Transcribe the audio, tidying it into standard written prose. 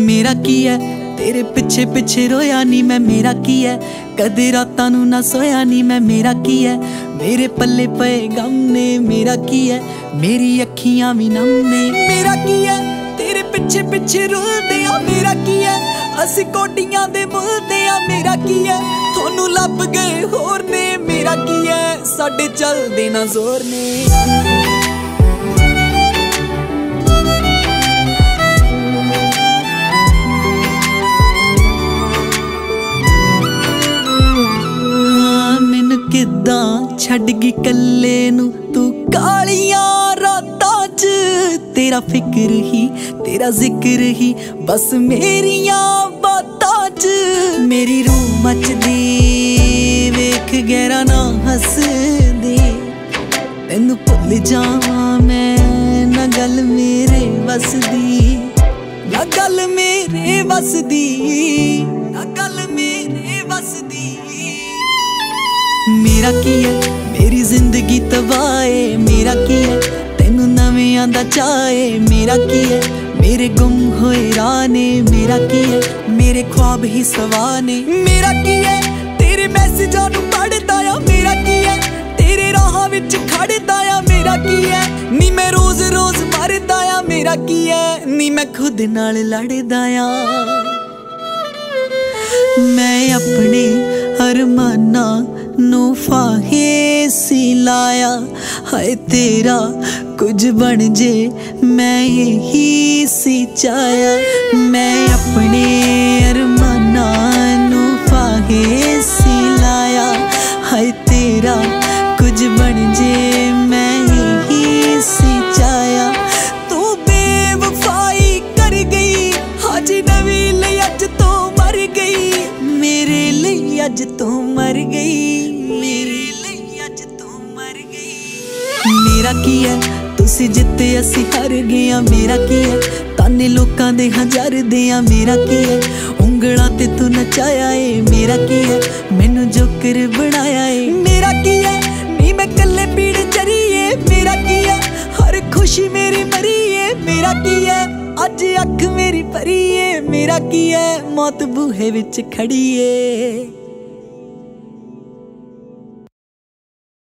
मेरा की है तेरे पिछे पिछे रोया नी मैं, मेरा की है कदे रातां नूं ना सोया नी मैं, मेरा की है मेरे पल्ले पे गम ने, मेरा की है मेरी अखियां भी नम ने, मेरा की है तेरे पिछे पिछे रुलदे आ, मेरा की है असी कोटियां दे मुलदे आ, मेरा की है थोनू लब गए होर ने, मेरा की है साडे चलदे ना जोर ने। किदां छड्ड गई कल्ले नू तू कालियां रातां च, तेरा फिक्र ही तेरा जिक्र ही बस मेरियां बातां च, मेरी रूह मचदी वेख गहरा ना हस दे, तैनू भुल जावां मैं ना गल मेरे बस दी, ना गल मेरे बस दी, ना गल मेरे बस दी। मेरा की है मेरी जिंदगी तबाहे, मेरा की है तेनू नवियां दा चाहे, मेरा की है मेरे गुम होए राह ने, मेरा की है मेरे ख्वाब ही सवाने, मेरा की है तेरे मैसेजां नू पढ़दा आ, मेरा की है तेरे राह विच खड़दा आ, मेरा की है नी मैं रोज रोज मरदा आ, मेरा की है नी मैं खुद नाल लड़दा आ। मैं अपने अरमाना नू फाहे सी लाया, हाय तेरा कुछ बन जे मैं यही सी चाया, मैं अपने अरमाना नू फाहे सी लाया, हाय तेरा कुछ बन जे मैं यही सी चाया, तू बेवफाई कर गई हाजी नवी ले अज तो मर गई, मेरे लिए अज तो मर गई, मेरे लिए अज तो मर गई। मेरा की है तुसी जित्ते असी हार गए आ, मेरा की है ताने लोकां दे हजार दे आ, मेरा की है उंगलां ते तू नचाया है, मेरा की है मैनू जोकर बनाया है, मेरा की है नी मैं कल्ले पीड़ चरिए, मेरा की है हर खुशी मेरी मरी है, मेरा की है अज अख मेरी भरी है, मेरा की है मौत बूहे विच खड़ी है।